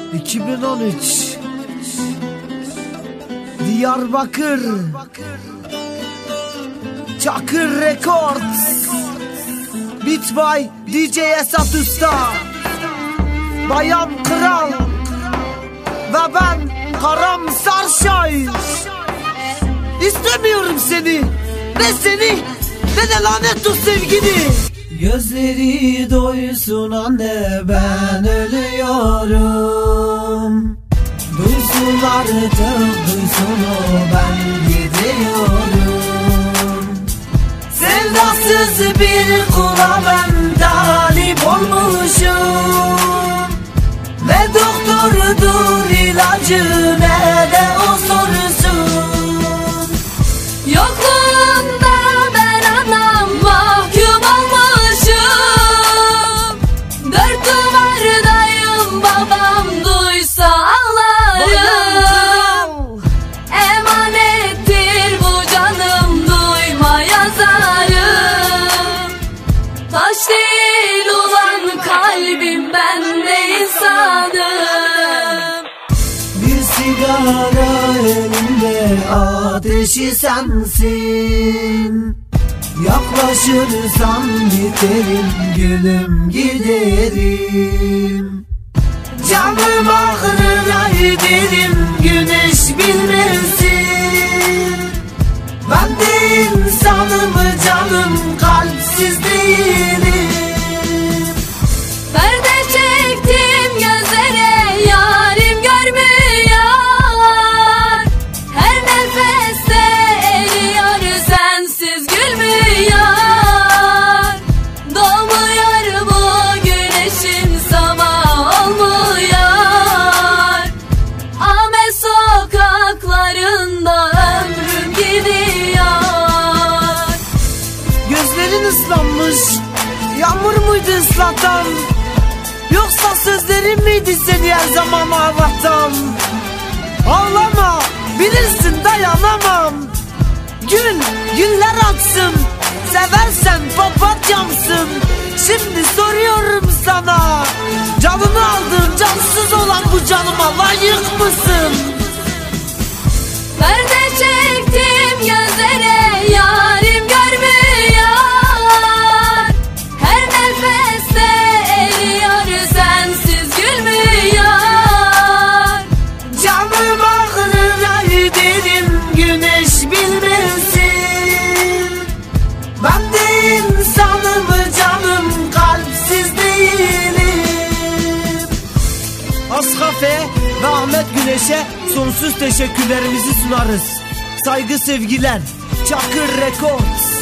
2013 Diyarbakır Çakır Records Beat by DJ Esat Usta Bayan Kral ve ben Karam Sarşay. İstemiyorum seni, ne seni ne de lanet o sevgini. Gözleri doysun anne, ben ölüyorum. Duysun artık, duysun o, ben gidiyorum. Sevdasız bir kula ben talip olmuşum. Ne doktordur ilacı ne de o sorusun. Yokluğunda ben anam mahkum olmuşum. Dört duvardayım, babam duysa ağlarım. Emanettir bu canım, duyma yazarım. Taş değil ulan kalbim, ben de insanım. Bir sigara elimde, ateşi sensin. Yaklaşırsan biterim, gülüm giderim. Canım ağrına giderim, güneş bilmesin. Ben de insanım canım, kalpsiz değilim. Perde çektim gözlere, yarim görmüyor. Her nefeste eriyor, sensiz gülmüyor. Doğmuyor bu güneşin, sabah olmuyor. Ahmet sokaklarında ömrüm gidiyor. Gözlerin ıslanmış, yağmur muydu ıslatan? Yoksa sözlerin miydi seni her zaman ağlatan? Ağlama, bilirsin dayanamam. Güller atsın, seversen papatyamsın. Şimdi soruyorum sana, canını aldın, cansız olan bu canıma layık mısın? Perde çektim gözlere, yarim görmüyor. Her nefeste eriyor, sensiz gülmüyor. Canım ağrına giderim, güneş bilmesin. Ben de insanım canım, kalpsiz değilim. Ashafe ve Ahmet Güneş'e sonsuz teşekkürlerimizi sunarız. Saygı sevgiler, Çakır Records.